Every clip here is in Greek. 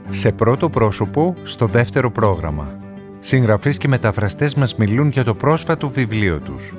Σε πρώτο πρόσωπο, στο δεύτερο πρόγραμμα. Συγγραφείς και μεταφραστές μας μιλούν για το πρόσφατο βιβλίο τους.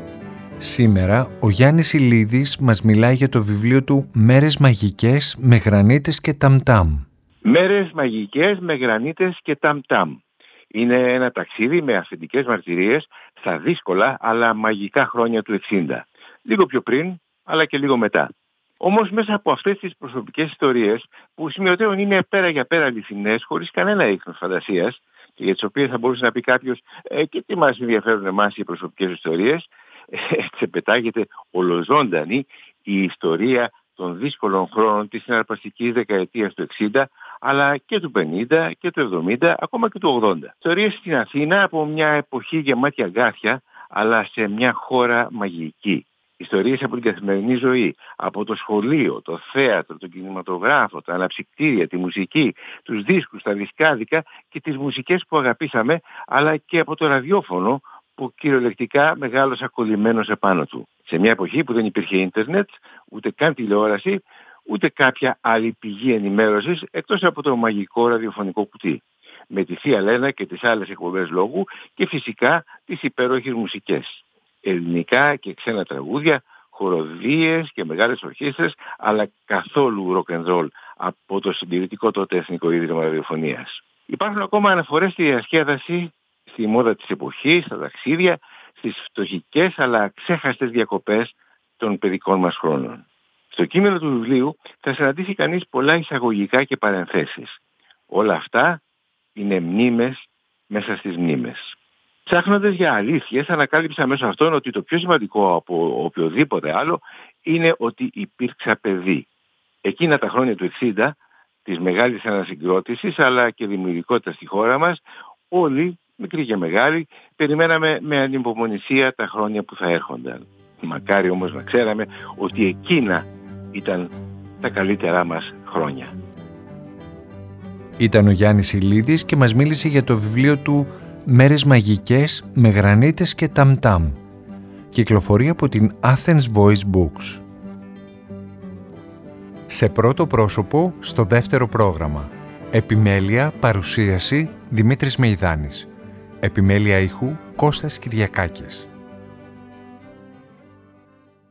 Σήμερα, ο Γιάννης Ηλίδης μας μιλάει για το βιβλίο του «Μέρες μαγικές με γρανίτες και ταμ-ταμ». Μέρες μαγικές με γρανίτες και ταμ-ταμ. Είναι ένα ταξίδι με αυθεντικές μαρτυρίες στα δύσκολα αλλά μαγικά χρόνια του 60. Λίγο πιο πριν, αλλά και λίγο μετά. Όμως μέσα από αυτές τις προσωπικές ιστορίες, που σημειωτέων είναι πέρα για πέρα αληθινές, χωρίς κανένα ίχνος φαντασίας, και για τις οποίες θα μπορούσε να πει κάποιος και τι μας ενδιαφέρουν εμάς οι προσωπικές ιστορίες, έτσι πετάγεται ολοζώντανη η ιστορία των δύσκολων χρόνων της συναρπαστικής δεκαετίας του 60, αλλά και του 50 και του 70, ακόμα και του 80. Ιστορίες στην Αθήνα από μια εποχή γεμάτη αγκάθια, αλλά σε μια χώρα μαγική. Ιστορίες από την καθημερινή ζωή, από το σχολείο, το θέατρο, τον κινηματογράφο, τα αναψυκτήρια, τη μουσική, τους δίσκους, τα δισκάδικα και τις μουσικές που αγαπήσαμε, αλλά και από το ραδιόφωνο που κυριολεκτικά μεγάλωσα κολλημένος επάνω του. Σε μια εποχή που δεν υπήρχε ίντερνετ, ούτε καν τηλεόραση, ούτε κάποια άλλη πηγή ενημέρωσης εκτός από το μαγικό ραδιοφωνικό κουτί. Με τη Θεία Λένα και τις άλλες εκπομπές λόγου και φυσικά τις υπέροχες μουσικές. Ελληνικά και ξένα τραγούδια, χοροδίες και μεγάλες ορχήστρες, αλλά καθόλου rock and roll από το συντηρητικό τότε Εθνικό Ίδρυμα Ραδιοφωνίας. Υπάρχουν ακόμα αναφορές στη διασκέδαση, στη μόδα της εποχής, στα ταξίδια, στις φτωχικές αλλά ξέχαστες διακοπές των παιδικών μας χρόνων. Στο κείμενο του βιβλίου θα συναντήσει κανείς πολλά εισαγωγικά και παρενθέσεις. Όλα αυτά είναι μνήμες μέσα στις μνήμες. Ψάχνοντας για αλήθειες, ανακάλυψα μέσω αυτών ότι το πιο σημαντικό από οποιοδήποτε άλλο είναι ότι υπήρξα παιδί. Εκείνα τα χρόνια του 60, της μεγάλης ανασυγκρότησης αλλά και δημιουργικότητας στη χώρα μας, όλοι, μικροί και μεγάλοι, περιμέναμε με ανυπομονησία τα χρόνια που θα έρχονταν. Μακάρι όμως να ξέραμε ότι εκείνα ήταν τα καλύτερά μας χρόνια. Ήταν ο Γιάννης Ηλίδης και μας μίλησε για το βιβλίο του «Μέρες μαγικές με γρανίτες και ταμ-ταμ». Κυκλοφορεί από την Athens Voice Books. Σε πρώτο πρόσωπο, στο δεύτερο πρόγραμμα. Επιμέλεια, παρουσίαση, Δημήτρης Μεϊδάνης. Επιμέλεια ήχου, Κώστας Κυριακάκης.